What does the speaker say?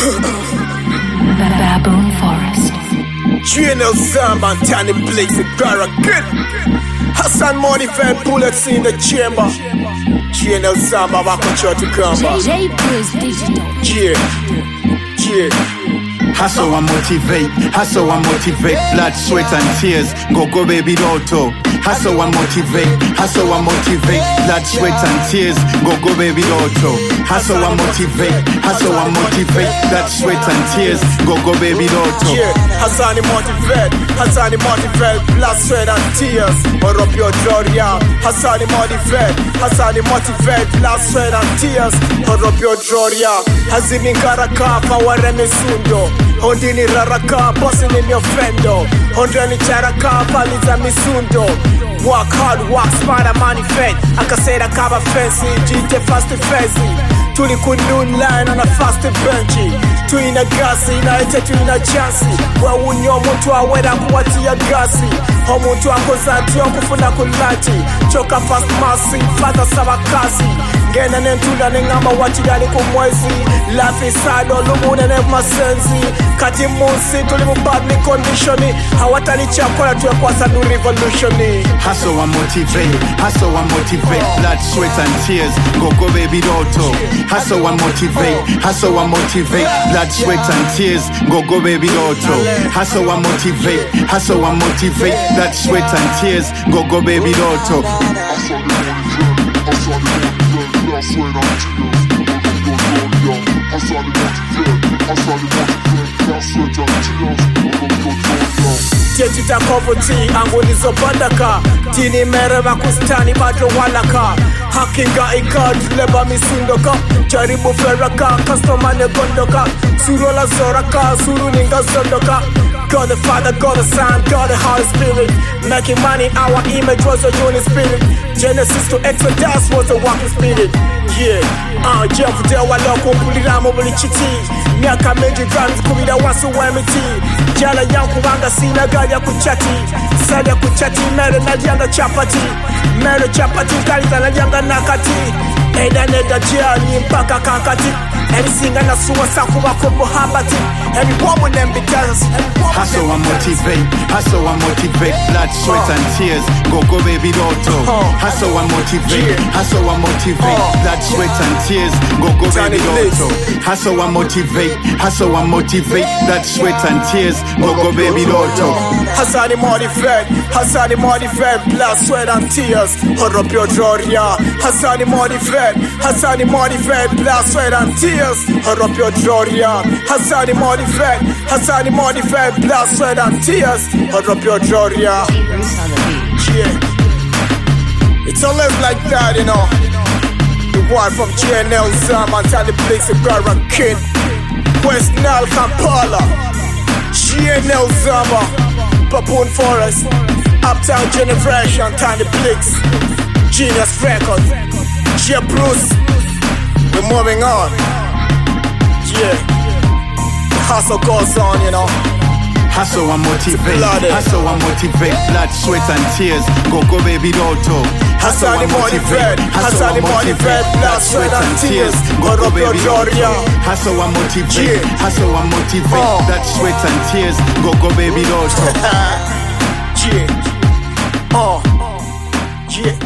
Baboon Forest. GNL Zamba and Tiny Blakes and Garakin. Hassan Modified bullets in the chamber. GNL Zamba back on church to come. JJ Priz Digital. Yeah. Hustle and motivate, blood, sweat and tears, go baby Lotto. Hustle and motivate, blood, sweat and tears, go baby Lotto. Hustle and motivate, blood, sweat and tears, go baby Lotto. Yeah, Hassani motivate, blood, sweat and tears, or up your Gloria. Hassani motivate, blood, sweat and tears, or up your Gloria. Hazimi Karaka, power Sundo. Ondini raraka, bossing in your fendo. Ondani charaka, paliza misundo. Work hard, work smart, and manifest. Akasera kaba fancy, jite fast fancy. Tuli kunun line on a fast benchy. Tuina gasi, na ite tuina chansi. Wa unyo mtu aweda kuwatia gasi. Homuntu akozati, okufuna kulati. Choka fast masi, fata sabakasi. Gena nentunda nengama wachidani kumwezi. Life is sad, olumune ne masenzi. Kati munsi, tulimu bad me conditioni. Hawatani chakora tuwe kwa sanu revolutioni. Hustle and motivate, blood, sweat and tears, go baby Lotto. Hustle and motivate, blood, sweat and tears, go baby Lotto. Hustle and motivate, blood, sweat and tears, go baby Lotto. Tietita kovoti, angunizo bandaka. Tini mere makustani bado walaka. Hakinga ikad, leba misundoka. Jaribu feraka, customer negondoka. Suru la zoraka, suru ninga zondoka. God the Father, God the Son, God the Holy Spirit. Making money in our image was a unit spirit. Genesis to Exodus was a walking spirit. Yeah, Jeff Dewa loko kulira mobili chiti. Miaka mengi drums kubida wasu wemiti. Jala yangu wanga sina gari ya kuchati. Sali ya kuchati, mere na janga chapati. Mere chapati, kalita na janga nakati. Neda jali mpaka kankati. Anything and a suwa sakuwa kopo habati. Every woman them be dance. Hustle and motivate, blood, sweat and tears, go baby Lotto. Hustle and motivate, blood, sweat and tears, go baby Lotto. Hustle and motivate, blood, sweat and tears, go baby Lotto. Hassani motivate, blood, sweat and tears, hold up your Gloria. Hassani motivate, blood, sweat and tears, hold up your Gloria. Hassani motivate, blood, sweat and tears, hold up your Gloria. Yeah, it's always like that, you know. The one from GNL Zamba and Tiny Blakes and Garakin. West Nile, Kampala. GNL Zamba, Baboon Forest. Uptown Generation, Tiny Blakes. Genius Records. J. Bruce. We're moving on. Yeah. The hustle goes on, you know. Hustle and motivate, blood, sweat and tears, go baby Lotto. Hustle and motivate, blood, sweat and tears, go baby Lotto. Hustle and motivate, blood, sweat and tears, go baby Lotto. Yeah.